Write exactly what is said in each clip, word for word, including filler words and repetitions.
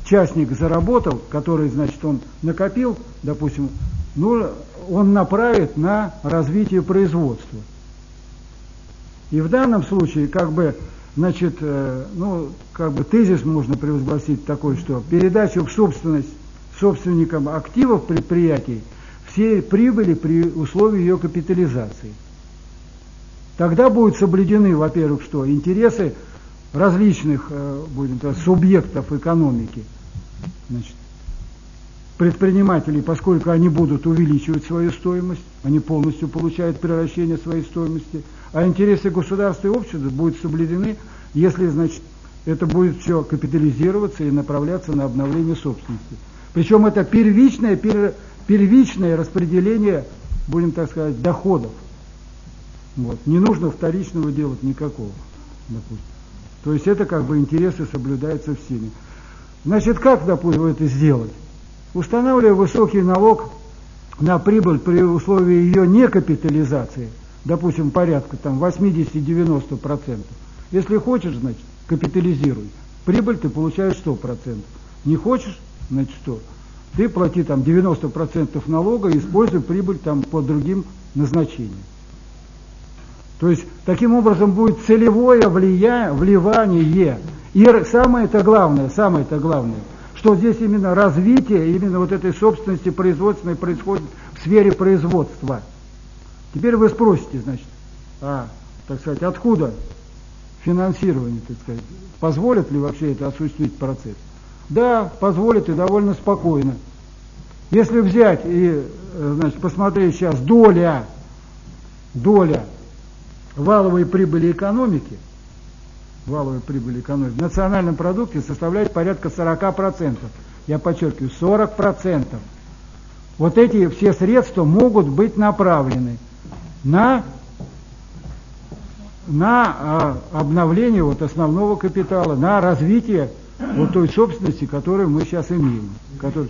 частник заработал, который, значит, он накопил, допустим, ну, он направит на развитие производства. И в данном случае, как бы, значит, э, ну, как бы тезис можно провозгласить такой, что передачу в собственность собственникам активов предприятий всей прибыли при условии ее капитализации. Тогда будут соблюдены, во-первых, что интересы различных, э, будем так, субъектов экономики, значит, предпринимателей, поскольку они будут увеличивать свою стоимость, они полностью получают превращение своей стоимости, а интересы государства и общества будут соблюдены, если, значит, это будет все капитализироваться и направляться на обновление собственности. Причем это первичное, пер, первичное распределение, будем так сказать, доходов. Вот. Не нужно вторичного делать никакого, допустим. То есть это как бы интересы соблюдаются всеми. Значит, как, допустим, это сделать? Устанавливая высокий налог на прибыль при условии ее некапитализации, допустим, порядка там восемьдесят-девяносто процентов. Если хочешь, значит, капитализируй. Прибыль ты получаешь сто процентов. Не хочешь, значит, что? Ты плати там девяносто процентов налога и используй прибыль там по другим назначениям. То есть, таким образом будет целевое влияние, вливание. И самое-то главное, самое-то главное, что здесь именно развитие, именно вот этой собственности производственной происходит в сфере производства. Теперь вы спросите, значит, а, так сказать, откуда финансирование, так сказать, позволит ли вообще это осуществить процесс? Да, позволит и довольно спокойно. Если взять и, значит, посмотреть сейчас доля, доля валовой прибыли экономики, валовой прибыли экономики в национальном продукте составляет порядка сорок процентов. Я подчеркиваю, сорок процентов. Вот эти все средства могут быть направлены на, на а, обновление вот основного капитала, на развитие вот той собственности, которую мы сейчас имеем. Который...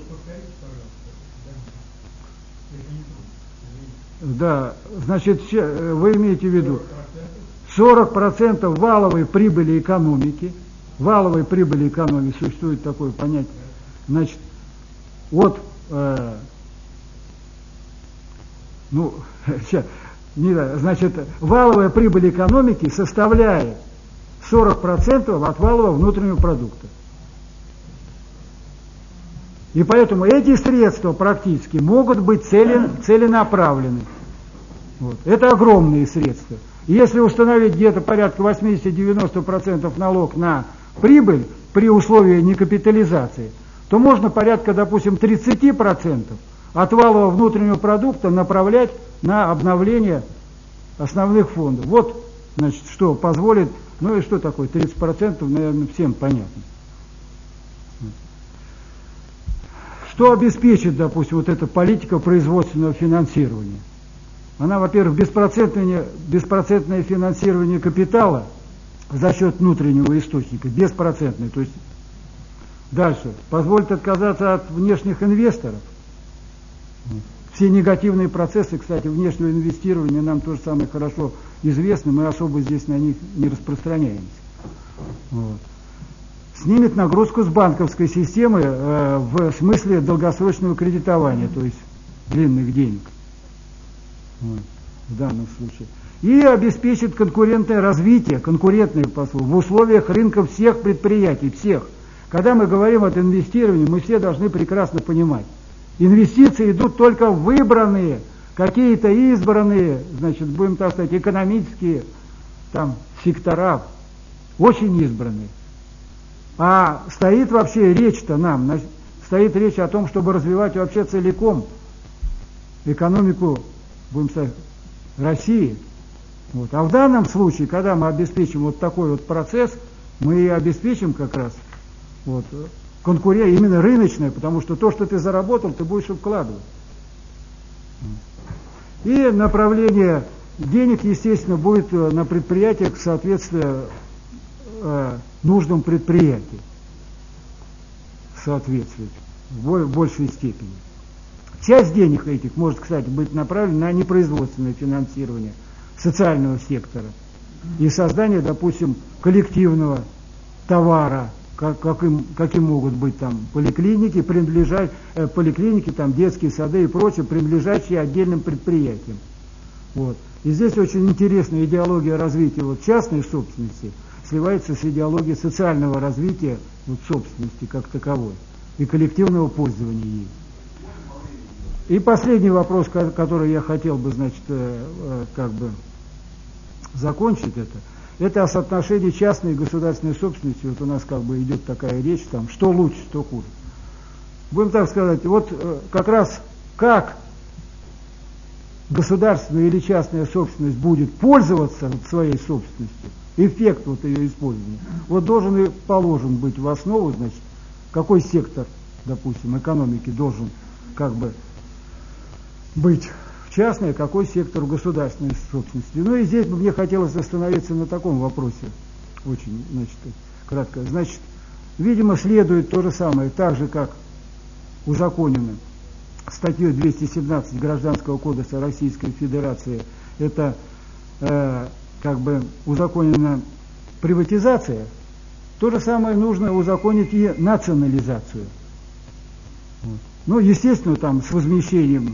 Да, значит, вы имеете в виду сорок процентов валовой прибыли экономики, валовой прибыли экономики, существует такое понятие, значит, вот, э, ну, сейчас, не знаю, значит, валовая прибыль экономики составляет сорок процентов от валового внутреннего продукта. И поэтому эти средства практически могут быть целен, целенаправлены. Вот. Это огромные средства. И если установить где-то порядка восемьдесят-девяносто процентов налог на прибыль при условии некапитализации, то можно порядка, допустим, тридцать процентов от валового внутреннего продукта направлять на обновление основных фондов. Вот, значит, что позволит, ну и что такое, тридцать процентов, наверное, всем понятно. Что обеспечит, допустим, вот эта политика производственного финансирования? Она, во-первых, беспроцентное, беспроцентное финансирование капитала за счет внутреннего источника, беспроцентное. То есть дальше позволит отказаться от внешних инвесторов. Все негативные процессы, кстати, внешнего инвестирования нам тоже самое хорошо известны, мы особо здесь на них не распространяемся. Вот. Снимет нагрузку с банковской системы э, в смысле долгосрочного кредитования, то есть длинных денег, вот, в данном случае. И обеспечит конкурентное развитие, конкурентное посыл в условиях рынка всех предприятий, всех. Когда мы говорим о инвестировании, мы все должны прекрасно понимать. Инвестиции идут только в выбранные, какие-то избранные, значит, будем так сказать, экономические там сектора, очень избранные. А стоит вообще речь-то нам, стоит речь о том, чтобы развивать вообще целиком экономику, будем сказать, России. Вот. А в данном случае, когда мы обеспечим вот такой вот процесс, мы и обеспечим как раз вот, конкуренцию, именно рыночную, потому что то, что ты заработал, ты будешь вкладывать. И направление денег, естественно, будет на предприятиях в соответствии э, нуждам предприятий, соответствует в большей степени. Часть денег этих может, кстати, быть направлена на непроизводственное финансирование социального сектора и создание, допустим, коллективного товара, как, как им, каким могут быть там поликлиники, принадлежать, э, поликлиники, там, детские сады и прочее, принадлежащие отдельным предприятиям. Вот. И здесь очень интересная идеология развития вот, частной собственности сливается с идеологией социального развития вот, собственности как таковой и коллективного пользования ей. И последний вопрос, который я хотел бы, значит, э, э, как бы закончить это, это о соотношении частной и государственной собственности. Вот у нас как бы идет такая речь, там, что лучше, что хуже. Будем так сказать, вот э, как раз как государственная или частная собственность будет пользоваться своей собственностью, эффект вот ее использования, вот должен и положен быть в основу, значит, какой сектор, допустим, экономики должен как бы быть в частной, а какой сектор в государственной собственности. Ну и здесь бы мне хотелось остановиться на таком вопросе, очень, значит, кратко. Значит, видимо, следует то же самое, так же, как узаконено статьей двести семнадцать Гражданского кодекса Российской Федерации, это э, как бы узаконена приватизация, то же самое нужно узаконить и национализацию. Вот. Ну, естественно, там с возмещением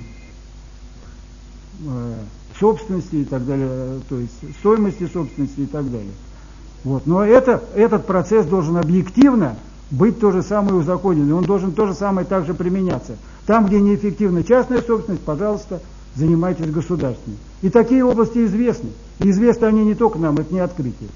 э, собственности и так далее, то есть стоимости собственности и так далее. Вот. Но это, этот процесс должен объективно быть то же самое узаконен, и он должен то же самое также применяться. Там, где неэффективна частная собственность, пожалуйста, занимайтесь государственной. И такие области известны. И известны они не только нам, это не открытие.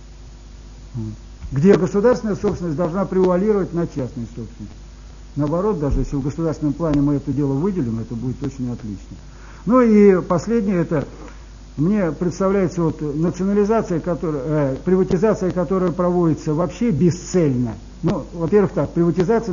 Где государственная собственность должна превалировать над частной собственностью. Наоборот, даже если в государственном плане мы это дело выделим, это будет очень отлично. Ну и последнее, это мне представляется вот национализация, которая, э, приватизация, которая проводится вообще бесцельно. Ну, во-первых, так, приватизация